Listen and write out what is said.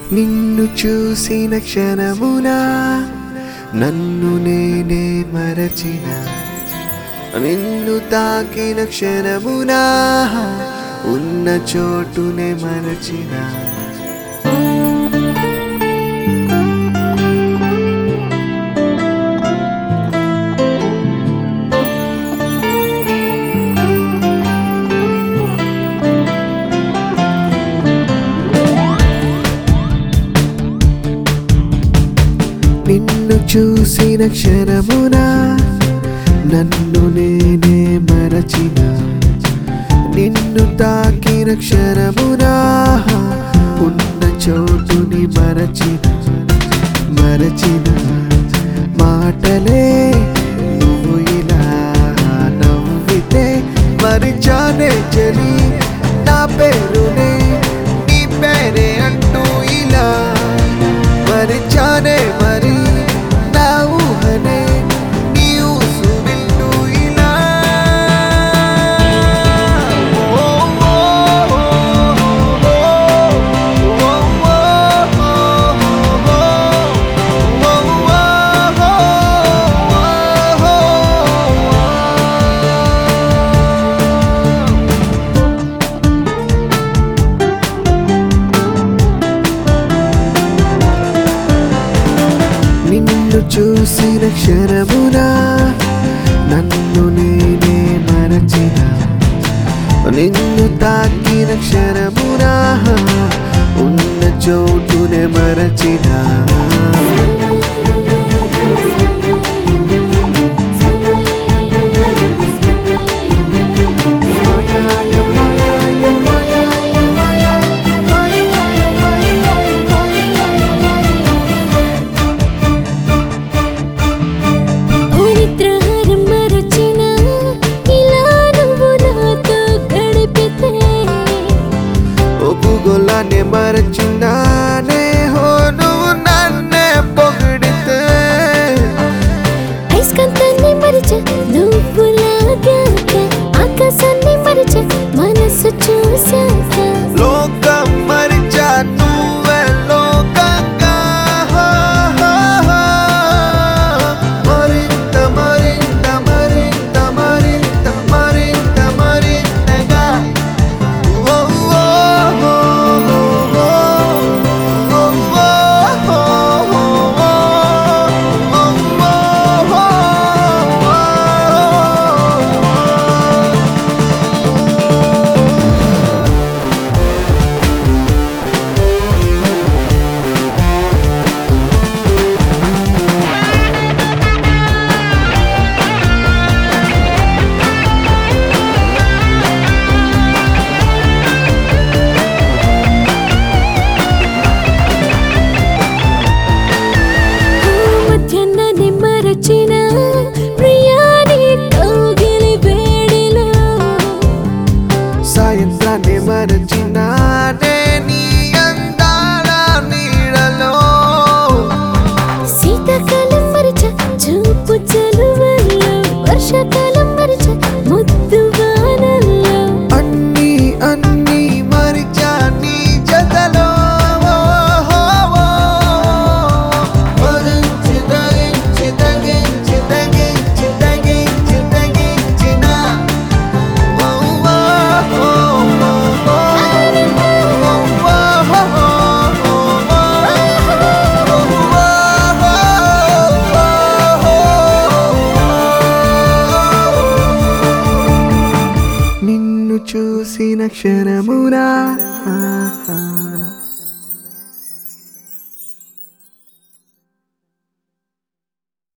నిన్ను చూసిన క్షణమున నన్ను నేనే మరచిన, నిన్ను తాకిన క్షణమున ఉన్న చోటునే మరచిన. నిన్ను చూసిన క్షణమున నన్ను నేనే మరచిన, నిన్ను తాకిన క్షణమున ఉన్న చోటుని మరచిన. మాటలే నువ్వు ఇలా నవ్వితే మరిచానే చలి, నా పేరునే నీ పేరే అంటూ ఇలా మరిచానే. మరి నా ఊహనే నీ ఊసు వింటూ ఇలా. నిన్ను చూసిన క్షణమున నన్ను నేనే మరచిన, నిన్ను తాకిన క్షణమున ఉన్న చోటునే మరచిన. ఒప్పుగోలానే మరచినానే హో నువ్వు నన్నే పొగిడితే. ఐస్కంతాన్ని మరిచ నువ్వు లాగాక, ఆకాశాన్ని మరిచ మనసు చూసాక, లోకం మరిచా నువ్వే లోకంగా. మరింత మరింత మరింత మరింత మరింత మరింతగా. సాయంత్రాన్ని మరచినానే నీ అందాల నీడలో. శీతాకాలం మరిచ చూపు చలువల్లో, వర్షాకాలం మరిచ ముద్దు వానల్లో. అన్నీ అన్నీ మరిచా నీ జతలో. మరించి తగించి తగించి తగించి తగించి తగించిన. నిన్ను చూసిన క్షణమునా